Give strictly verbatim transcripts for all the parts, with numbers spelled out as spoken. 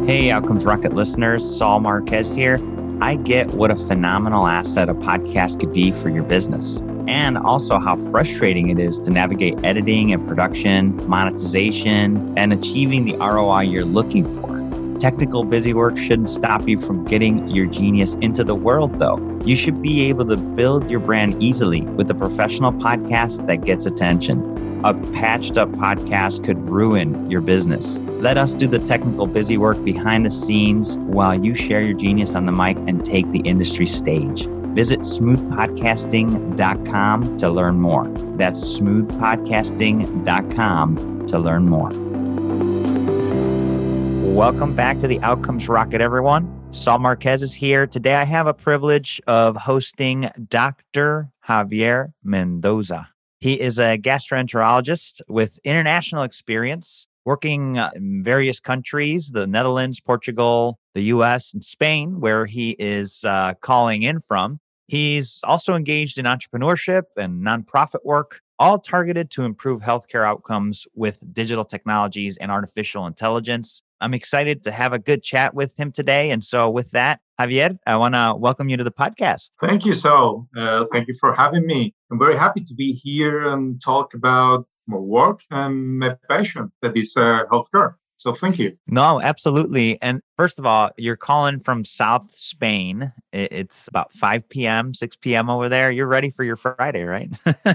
Hey, Outcomes Rocket listeners, Saul Marquez here. I get what a phenomenal asset a podcast could be for your business, and also how frustrating it is to navigate editing and production, monetization, and achieving the R O I you're looking for. Technical busy work shouldn't stop you from getting your genius into the world, though. You should be able to build your brand easily with a professional podcast that gets attention. A patched up podcast could ruin your business. Let us do the technical busy work behind the scenes while you share your genius on the mic and take the industry stage. Visit smooth podcasting dot com to learn more. That's smooth podcasting dot com to learn more. Welcome back to the Outcomes Rocket, everyone. Saul Marquez is here. Today I have a privilege of hosting Doctor Javier Mendoza. He is a gastroenterologist with international experience, working in various countries, the Netherlands, Portugal, the U S, and Spain, where he is uh, calling in from. He's also engaged in entrepreneurship and nonprofit work, all targeted to improve healthcare outcomes with digital technologies and artificial intelligence. I'm excited to have a good chat with him today. And so with that, Javier, I want to welcome you to the podcast. Thank you, Saul. Uh, thank you for having me. I'm very happy to be here and talk about my work and my passion, that is uh, healthcare. So thank you. No, absolutely. And first of all, you're calling from South Spain. It's about five p.m., six p.m. over there. You're ready for your Friday, right?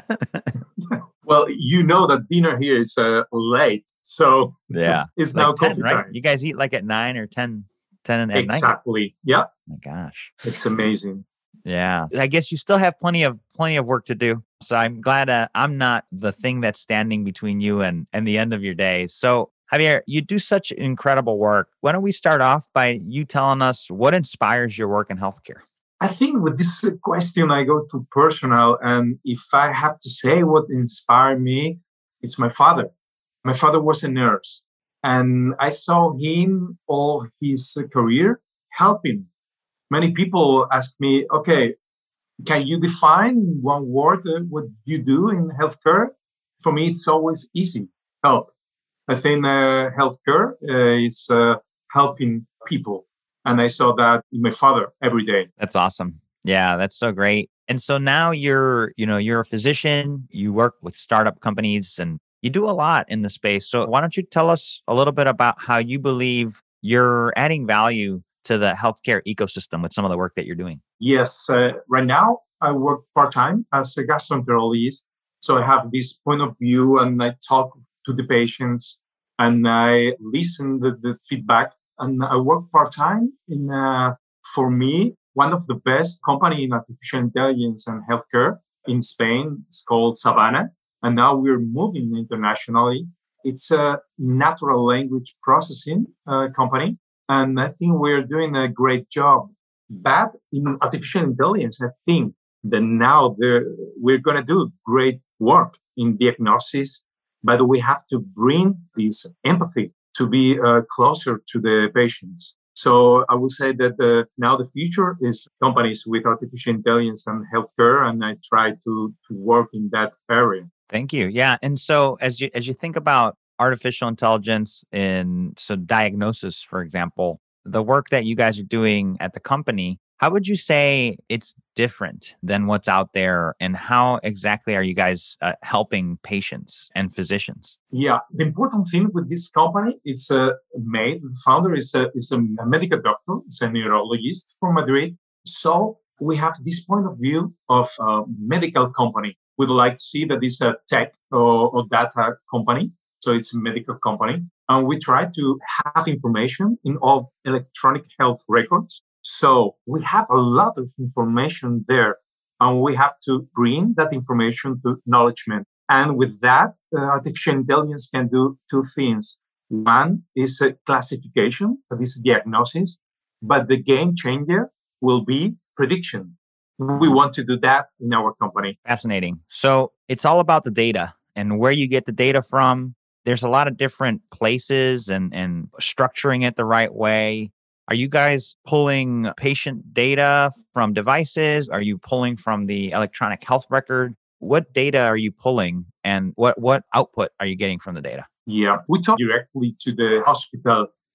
Well, you know that dinner here is uh, late. So yeah, it's like now ten, coffee right? time. You guys eat like at nine or ten, ten at night? Exactly. Yeah. Oh my gosh. It's amazing. Yeah. I guess you still have plenty of plenty of work to do. So I'm glad uh, I'm not the thing that's standing between you and, and the end of your day. So Javier, you do such incredible work. Why don't we start off by you telling us what inspires your work in healthcare? I think with this question, I go to personal. And if I have to say what inspired me, it's my father. My father was a nurse. And I saw him all his career helping. Many people ask me, okay, can you define one word uh, what you do in healthcare? For me, it's always easy, help. I think uh, healthcare uh, is uh, helping people. And I saw that in my father every day. That's awesome. Yeah, that's so great. And so now you're, you know, you're a physician, you work with startup companies and you do a lot in the space. So why don't you tell us a little bit about how you believe you're adding value to the healthcare ecosystem with some of the work that you're doing? Yes. Uh, right now, I work part-time as a gastroenterologist. So I have this point of view and I talk to the patients and I listen to the feedback. And I work part-time in, uh, for me, one of the best company in artificial intelligence and healthcare in Spain. It's called Savannah. And now we're moving internationally. It's a natural language processing uh, company. And I think we're doing a great job. But in artificial intelligence, I think that now we're going to do great work in diagnosis, but we have to bring this empathy to be uh, closer to the patients. So I would say that uh, now the future is companies with artificial intelligence and healthcare, and I try to, to work in that area. Thank you. Yeah. And so as you as you think about artificial intelligence in so diagnosis, for example, the work that you guys are doing at the company, how would you say it's different than what's out there? And how exactly are you guys uh, helping patients and physicians? Yeah, the important thing with this company is uh, made. The founder is a, is a medical doctor, is a neurologist from Madrid. So we have this point of view of a medical company. We'd like to see that it's a tech or, or data company. So it's a medical company. And we try to have information in all electronic health records. So we have a lot of information there. And we have to bring that information to acknowledgement. And with that, uh, artificial intelligence can do two things. One is a classification, that is diagnosis. But the game changer will be prediction. We want to do that in our company. Fascinating. So it's all about the data and where you get the data from. There's a lot of different places and, and structuring it the right way. Are you guys pulling patient data from devices? Are you pulling from the electronic health record? What data are you pulling and what, what output are you getting from the data? Yeah, we talk directly to the hospital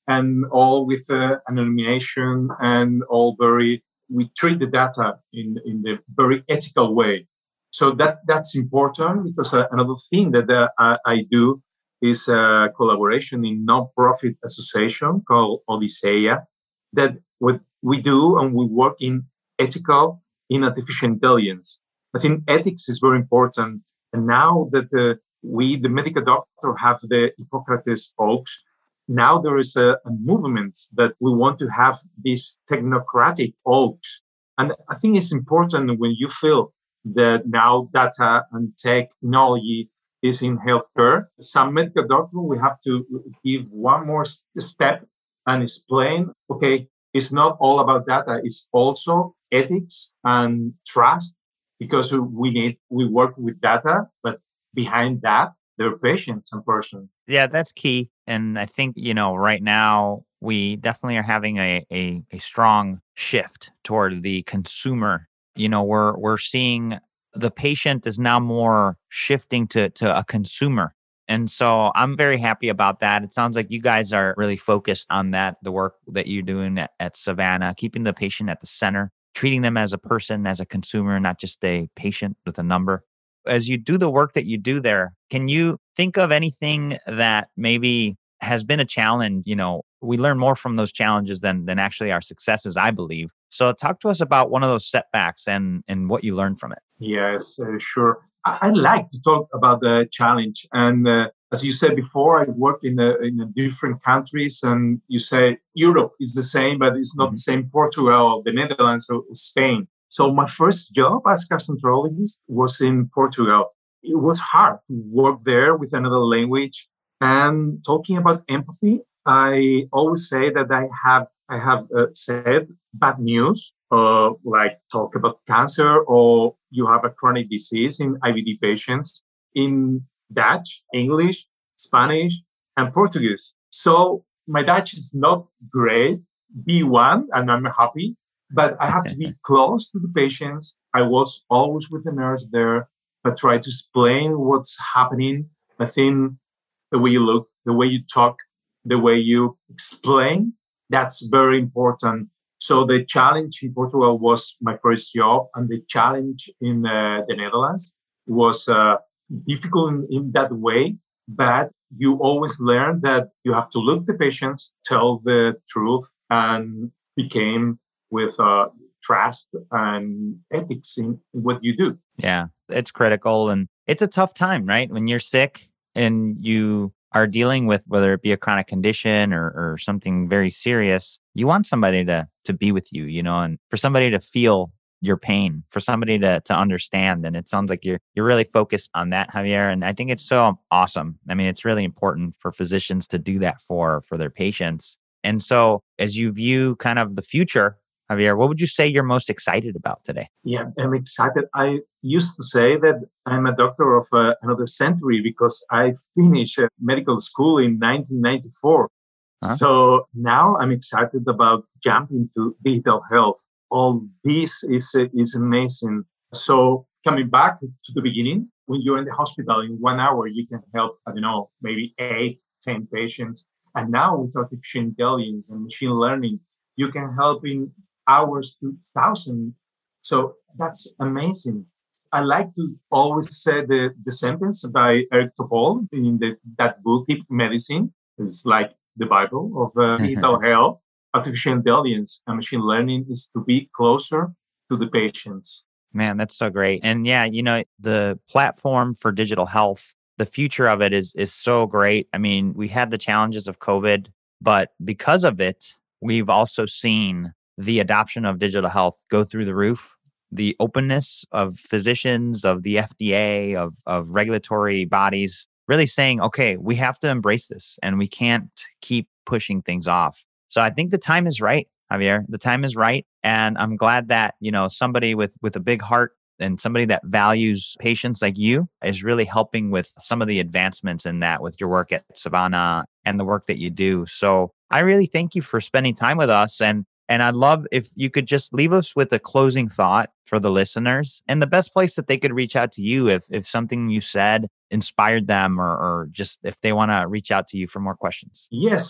and all with uh, anonymization and all very, we treat the data in, in the very ethical way. So that that's important because uh, another thing that uh, I, I do is a collaboration in non-profit association called Odysseia. That what we do and we work in ethical in artificial intelligence. I think ethics is very important. And now that uh, we, the medical doctor, have the Hippocrates oaths, now there is a, a movement that we want to have these technocratic oaths. And I think it's important when you feel that now data and technology is in healthcare. Some medical doctor, we have to give one more step and explain, okay, it's not all about data, it's also ethics and trust, because we need, we work with data, but behind that, there are patients and persons. Yeah, that's key. And I think, you know, right now we definitely are having a, a, a strong shift toward the consumer. You know, we're we're seeing the patient is now more shifting to to a consumer. And so I'm very happy about that. It sounds like you guys are really focused on that, the work that you're doing at, at Savannah, keeping the patient at the center, treating them as a person, as a consumer, not just a patient with a number. As you do the work that you do there, can you think of anything that maybe has been a challenge? You know, we learn more from those challenges than than actually our successes, I believe. So talk to us about one of those setbacks and and what you learned from it. Yes, uh, sure. I, I like to talk about the challenge. And uh, as you said before, I worked in a, in a different countries, and you say Europe is the same, but it's not Mhm. the same Portugal, the Netherlands, or Spain. So my first job as gastroenterologist was in Portugal. It was hard to work there with another language. And talking about empathy, I always say that I have I have uh, said bad news, uh, like talk about cancer or you have a chronic disease in I B D patients in Dutch, English, Spanish, and Portuguese. So my Dutch is not great, B one, and I'm happy, but I have to be close to the patients. I was always with the nurse there. I try to explain what's happening. I think the way you look, the way you talk, the way you explain, that's very important. So the challenge in Portugal was my first job, and the challenge in uh, the Netherlands was uh, difficult in, in that way. But you always learn that you have to look the patients, tell the truth, and became with uh, trust and ethics in what you do. Yeah, it's critical. And it's a tough time, right? When you're sick and you are dealing with whether it be a chronic condition or, or something very serious, you want somebody to to be with you, you know, and for somebody to feel your pain, for somebody to to understand. And it sounds like you're you're really focused on that, Javier. And I think it's so awesome. I mean, it's really important for physicians to do that for for their patients. And so as you view kind of the future, Javier, what would you say you're most excited about today? Yeah, I'm excited. I used to say that I'm a doctor of uh, another century because I finished uh, medical school in nineteen ninety-four. Huh? So now I'm excited about jumping to digital health. All this is uh, is amazing. So coming back to the beginning, when you're in the hospital in one hour, you can help, I don't know, maybe eight, ten patients. And now with artificial intelligence and machine learning, you can help in hours to thousand. So that's amazing. I like to always say the, the sentence by Eric Topol in the, that book, Deep Medicine. It's like the Bible of uh, digital health. Artificial intelligence and machine learning is to be closer to the patients. Man, that's so great. And yeah, you know, the platform for digital health, the future of it is is so great. I mean, we had the challenges of COVID, but because of it, we've also seen the adoption of digital health go through the roof. The openness of physicians, of the F D A, of of regulatory bodies really saying, okay, we have to embrace this and we can't keep pushing things off. So I think the time is right, Javier. The time is right. And I'm glad that, you know, somebody with with a big heart and somebody that values patients like you is really helping with some of the advancements in that with your work at Savannah and the work that you do. So I really thank you for spending time with us. And and I'd love if you could just leave us with a closing thought for the listeners and the best place that they could reach out to you if if something you said inspired them or, or just if they want to reach out to you for more questions. Yes, uh,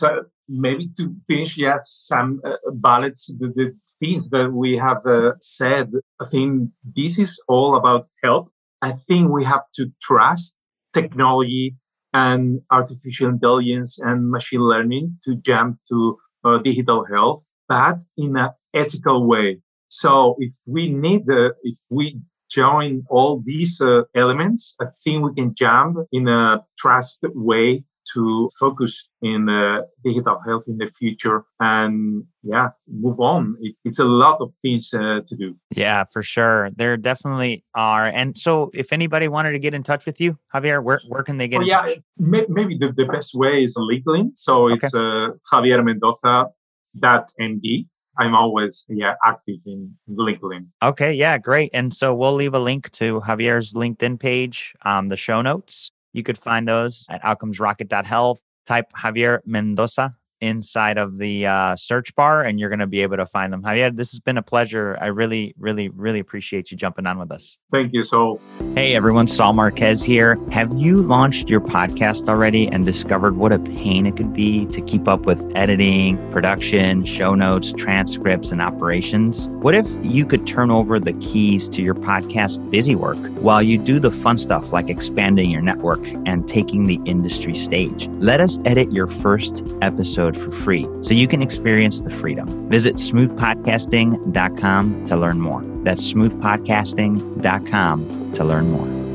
maybe to finish, yes, some uh, bullets, the, the things that we have uh, said. I think this is all about health. I think we have to trust technology and artificial intelligence and machine learning to jump to uh, digital health, but in an ethical way. So if we need the, if we join all these uh, elements, I think we can jump in a trusted way to focus in uh, digital health in the future and yeah, move on. It, it's a lot of things uh, to do. Yeah, for sure. There definitely are. And so if anybody wanted to get in touch with you, Javier, where, where can they get oh, in yeah, touch? May, maybe the, the best way is LinkedIn. So it's okay. uh, Javier Mendoza dot M D. I'm always yeah active in LinkedIn. Okay, yeah, great. And so we'll leave a link to Javier's LinkedIn page on the show notes. You could find those at outcomes rocket dot health. Type Javier Mendoza inside of the uh, search bar, and you're going to be able to find them. Javier, this has been a pleasure. I really, really, really appreciate you jumping on with us. Thank you, Saul. Hey, everyone. Saul Marquez here. Have you launched your podcast already and discovered what a pain it could be to keep up with editing, production, show notes, transcripts, and operations? What if you could turn over the keys to your podcast busy work while you do the fun stuff like expanding your network and taking the industry stage? Let us edit your first episode for free so you can experience the freedom. Visit smooth podcasting dot com to learn more. That's smooth podcasting dot com to learn more.